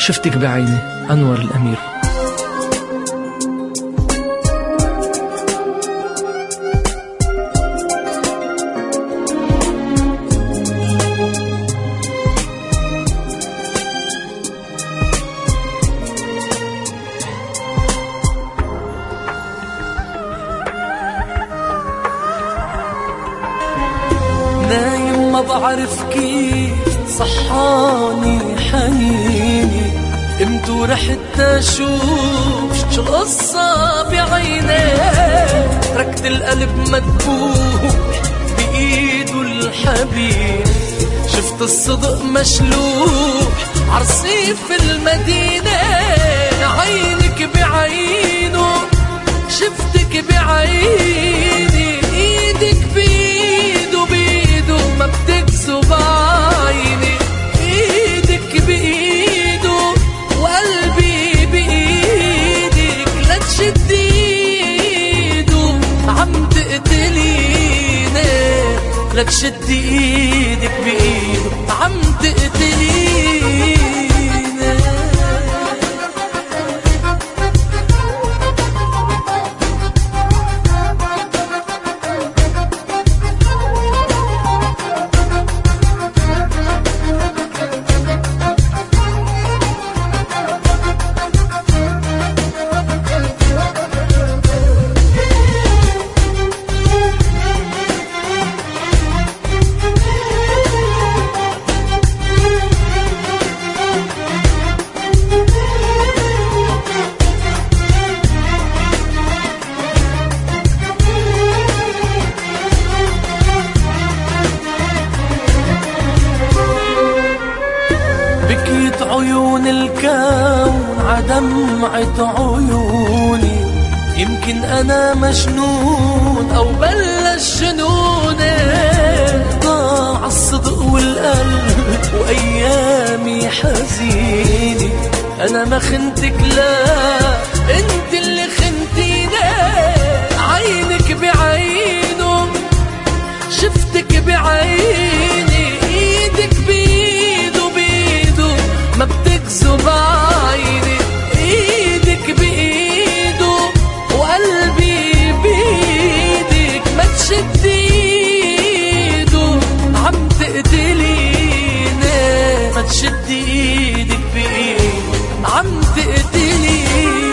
شفتك بعيني أنور الأمير. نايم ما بعرف كيف صحاني حنيني، امتى رحت اشوف شو القصة بعيني. ركض القلب مدبوح بايده الحبيب، شفت الصدق مشلوح عرصيف المدينة. عينك بعينه شفتك بعيني، ايدك بايده بايده ما بتكذب عيني. ايدك بايده وقلبي بايدك، لا تشدي ايده عم تقتليني، لا تشدي ايدك بايده عم تقتليني. بكيت عيون الكون عدمعة عيوني، يمكن أنا مجنون أو بلش جنوني. ضاع الصدق والقلب وأيامي حزيني، أنا ما خنتك لا أنت اللي خنتيني. عينك بعينه شفتك بعيني، إيدك بإيده بإيده ما بتكذب عيني. ايدك بايده وقلبي بايدك، ما تشدي ايده عم تقتليني، ما تشدي ايدك بايده عم تقتليني.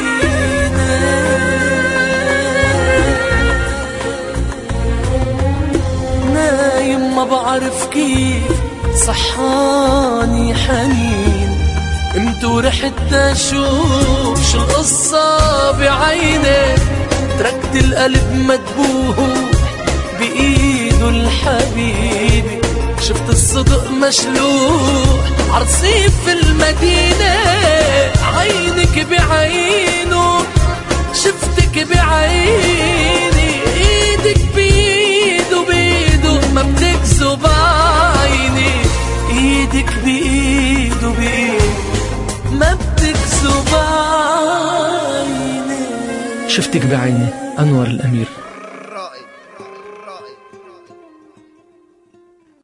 نايم ما بعرف كيف صحاني حنين، امتى رحت اشوف شو القصة بعيني. تركت القلب مدبوح بايده الحبيبي، شفت الصدق مشلوح عرصيف المدينة. عينك بعينه شفتك بعيني، ايدك بايده بايده ما بتكذب عيني. ايدك بايده بايده ما بتكذب عيني. شفتك بعيني أنور الأمير.